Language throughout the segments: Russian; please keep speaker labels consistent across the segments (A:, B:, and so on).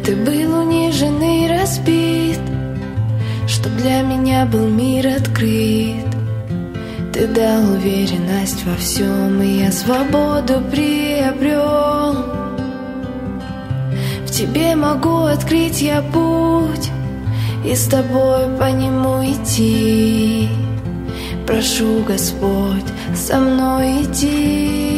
A: Ты был унижен и разбит, чтоб для меня был мир открыт. Ты дал уверенность во всем, и я свободу приобрел. В тебе могу открыть я путь и с тобой по нему идти. Прошу, Господь, со мной иди.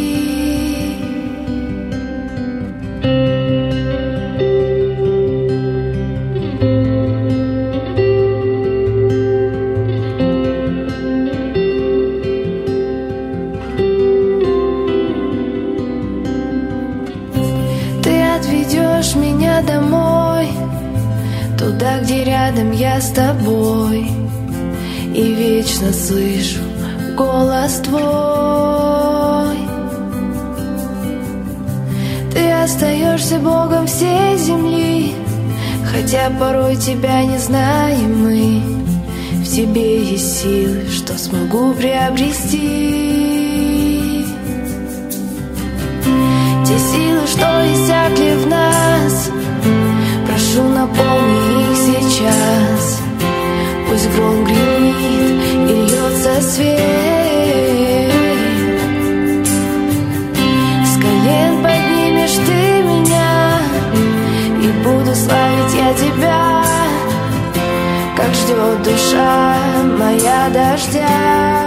A: Отведешь меня домой, туда, где рядом я с тобой, и вечно слышу голос твой. Ты остаешься Богом всей земли, хотя порой тебя не знаем мы. В тебе есть силы, что смогу приобрести. Те силы, что иссякли в нас, прошу, наполни их сейчас. Пусть гром гремит и льется свет. С колен поднимешь ты меня, и буду славить я тебя, как ждет душа моя дождя.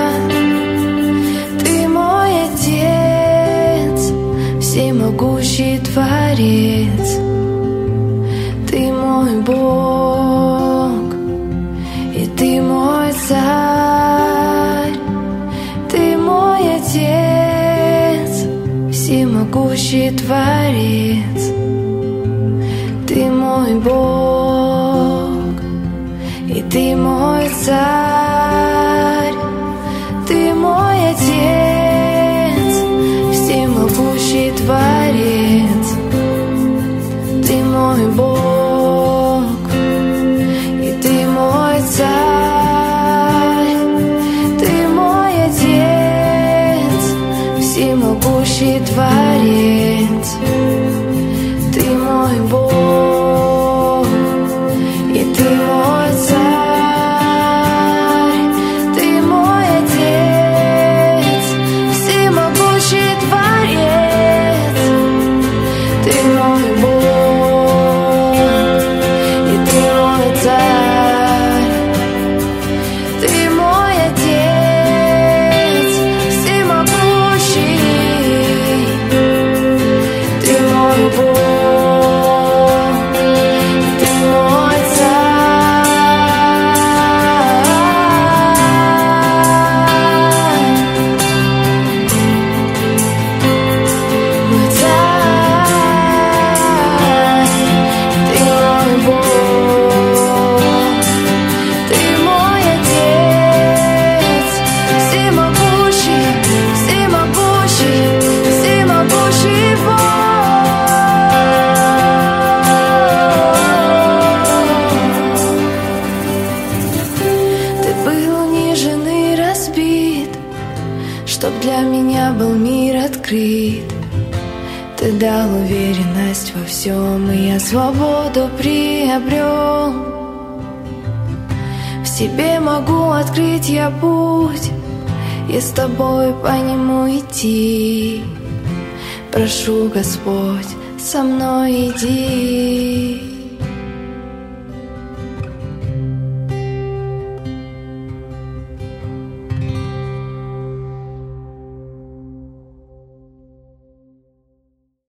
A: Ты мой Отец, всемогущий Творец, ты мой Бог, и ты мой Царь. Ты мой Отец, всемогущий Творец, ты мой Бог, и ты мой Царь. Ты мой Отец, всемогущий Творец, ты мой Бог, и ты мой Царь. Ты мой Отец, всемогущий Творец, ты мой Бог, и ты мой Царь. Ты мой Отец, всемогущий Творец, ты мой Бог, и ты мой Царь. Ты мой Отец, всемогущий, ты мой Бог, ты мой Царь. Мой Царь, ты мой Бог, ты мой Отец, всемогущий, всемогущий, всемогущий Бог. Ты был унижен и разбит, чтоб для меня был мир открыт. Ты дал уверенность во всем, и я свободу приобрел. В себе могу открыть я путь и с тобой по нему идти. Прошу, Господь, со мной иди.